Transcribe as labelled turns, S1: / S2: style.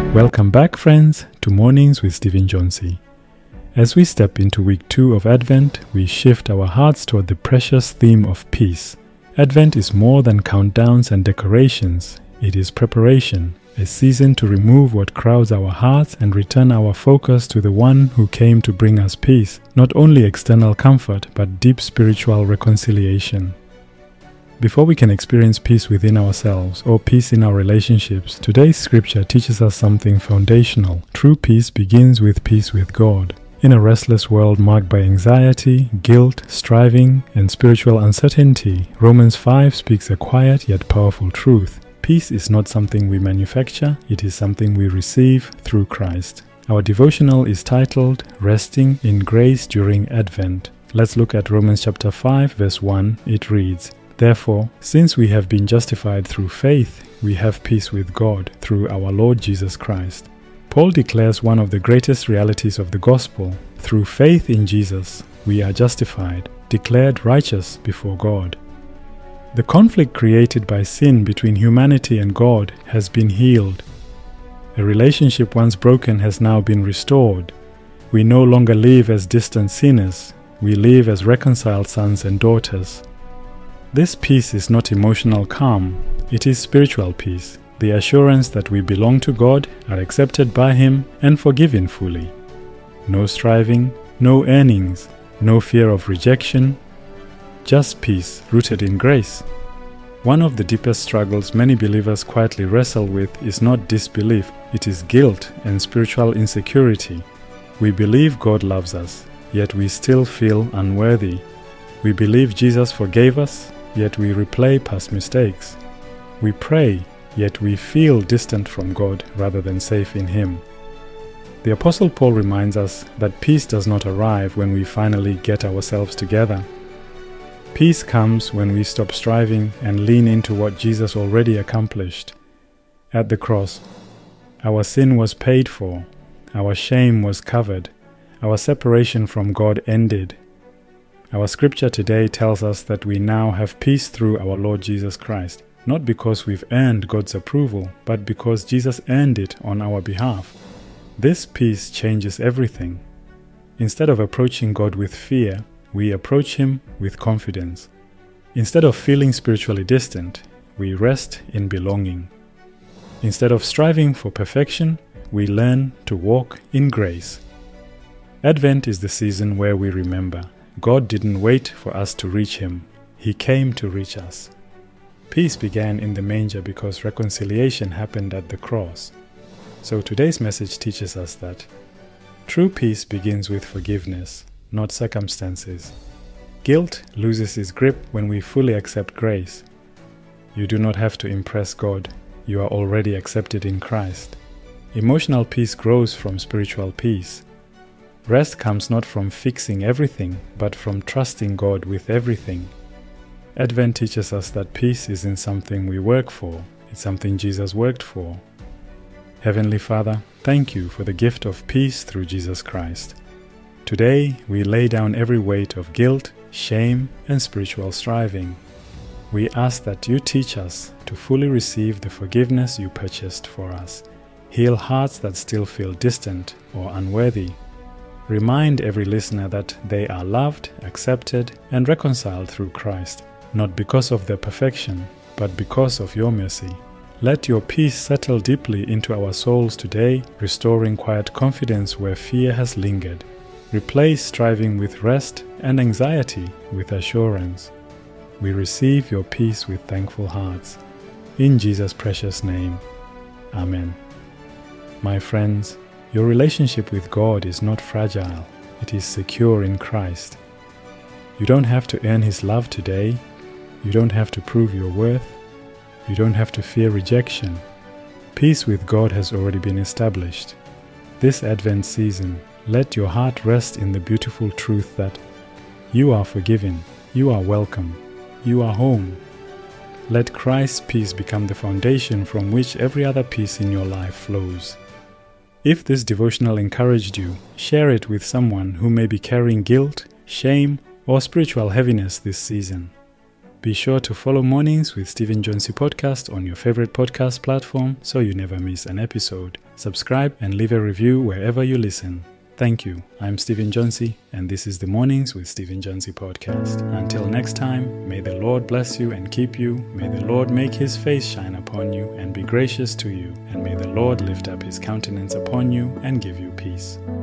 S1: Welcome back, friends, to Mornings with Stephen Johnsey. As we step into week 2 of Advent, we shift our hearts toward the precious theme of peace. Advent is more than countdowns and decorations. It is preparation, a season to remove what crowds our hearts and return our focus to the one who came to bring us peace, not only external comfort, but deep spiritual reconciliation. Before we can experience peace within ourselves or peace in our relationships, today's scripture teaches us something foundational. True peace begins with peace with God. In a restless world marked by anxiety, guilt, striving, and spiritual uncertainty, Romans 5 speaks a quiet yet powerful truth. Peace is not something we manufacture, it is something we receive through Christ. Our devotional is titled, Resting in Grace During Advent. Let's look at Romans chapter 5, verse 1. It reads, Therefore, since we have been justified through faith, we have peace with God through our Lord Jesus Christ. Paul declares one of the greatest realities of the gospel. Through faith in Jesus, we are justified, declared righteous before God. The conflict created by sin between humanity and God has been healed. A relationship once broken has now been restored. We no longer live as distant sinners. We live as reconciled sons and daughters. This peace is not emotional calm, it is spiritual peace, the assurance that we belong to God, are accepted by Him, and forgiven fully. No striving, no earnings, no fear of rejection, just peace rooted in grace. One of the deepest struggles many believers quietly wrestle with is not disbelief, it is guilt and spiritual insecurity. We believe God loves us, yet we still feel unworthy. We believe Jesus forgave us, yet we replay past mistakes. We pray, yet we feel distant from God rather than safe in Him. The Apostle Paul reminds us that peace does not arrive when we finally get ourselves together. Peace comes when we stop striving and lean into what Jesus already accomplished. At the cross, our sin was paid for, our shame was covered, our separation from God ended. Our scripture today tells us that we now have peace through our Lord Jesus Christ, not because we've earned God's approval, but because Jesus earned it on our behalf. This peace changes everything. Instead of approaching God with fear, we approach Him with confidence. Instead of feeling spiritually distant, we rest in belonging. Instead of striving for perfection, we learn to walk in grace. Advent is the season where we remember God didn't wait for us to reach Him. He came to reach us. Peace began in the manger because reconciliation happened at the cross. So today's message teaches us that true peace begins with forgiveness, not circumstances. Guilt loses its grip when we fully accept grace. You do not have to impress God. You are already accepted in Christ. Emotional peace grows from spiritual peace. Rest comes not from fixing everything, but from trusting God with everything. Advent teaches us that peace isn't something we work for, it's something Jesus worked for. Heavenly Father, thank You for the gift of peace through Jesus Christ. Today, we lay down every weight of guilt, shame, and spiritual striving. We ask that You teach us to fully receive the forgiveness You purchased for us. Heal hearts that still feel distant or unworthy. Remind every listener that they are loved, accepted, and reconciled through Christ, not because of their perfection, but because of Your mercy. Let Your peace settle deeply into our souls today, restoring quiet confidence where fear has lingered. Replace striving with rest and anxiety with assurance. We receive Your peace with thankful hearts. In Jesus' precious name, Amen. My friends, your relationship with God is not fragile, it is secure in Christ. You don't have to earn His love today, you don't have to prove your worth, you don't have to fear rejection. Peace with God has already been established. This Advent season, let your heart rest in the beautiful truth that you are forgiven, you are welcome, you are home. Let Christ's peace become the foundation from which every other peace in your life flows. If this devotional encouraged you, share it with someone who may be carrying guilt, shame, or spiritual heaviness this season. Be sure to follow Mornings with Stephen Jonesy podcast on your favorite podcast platform so you never miss an episode. Subscribe and leave a review wherever you listen. Thank you. I'm Stephen Jonesy, and this is the Mornings with Stephen Jonesy podcast. Until next time, may the Lord bless you and keep you. May the Lord make his face shine upon you and be gracious to you. And may the Lord lift up his countenance upon you and give you peace.